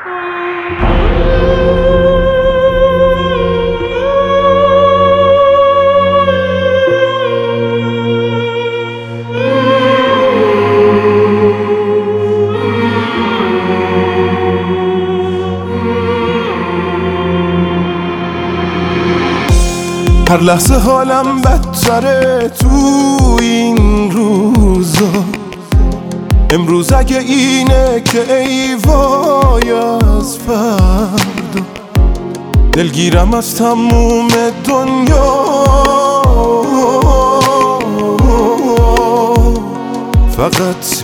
هر لحظه حالم بدتره تو این روزا. امروز اگه اینه که ای وای از فردا، دلگیرم از تموم دنیا. فقط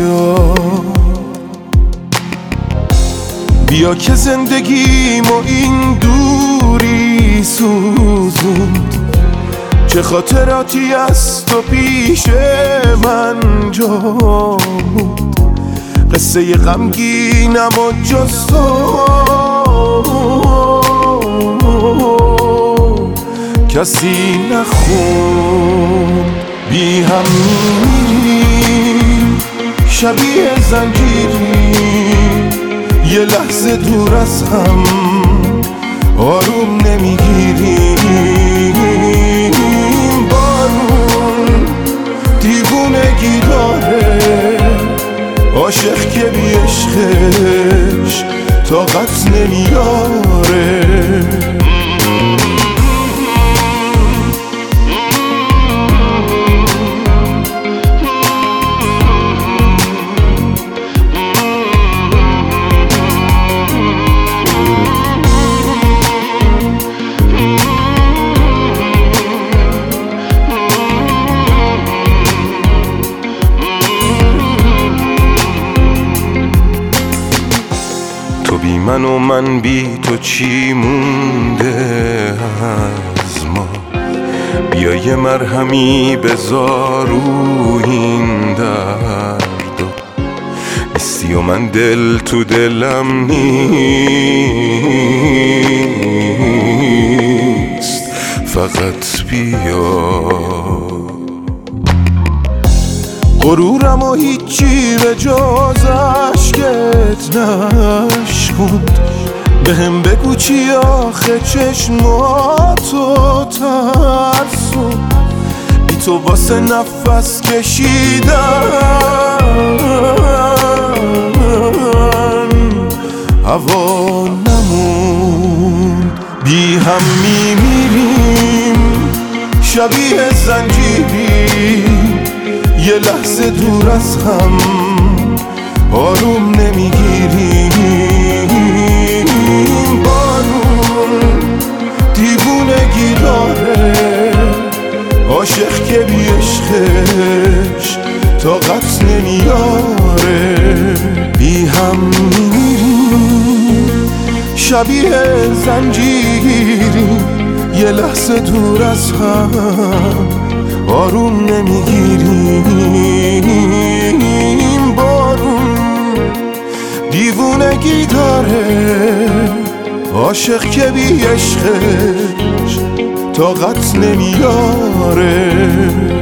بیا که زندگیم و این دوری سوزوند. چه خاطراتی از تو پیش من جاموند. قصه غمگینم و جز تو کسی نخوند. بی هم میریم شبیه زنجیریم، یه لحظه دور از هم آروم نمیگیریم. بارون دیوونگی داره، عاشق که بی عشقش طاقت نمیاره. تو بی من و من بی تو چی مونده از ما؟ بیا یه مرهمی بذار رو این درد. نیستی و من دل تو دلم نیست، فقط بیا. غرورم و هیچی به جز عشقت نشکند. بهم بگو چی آخه چشماتو ترسون. بی تو واسه نفس کشیدن هوا نموند. بی هم میمیریم شبیه زنجیری، یه لحظه دور از هم آروم نمیگیریم. بارون دیوونگی داره، عاشق که بی عشقش طاقت نمیاره. بی هم میمیریم شبیه زنجیری، یه لحظه دور از هم آروم نمیگیریم. بارون دیوونگی داره، عاشق که بی عشقش طاقت نمیاره.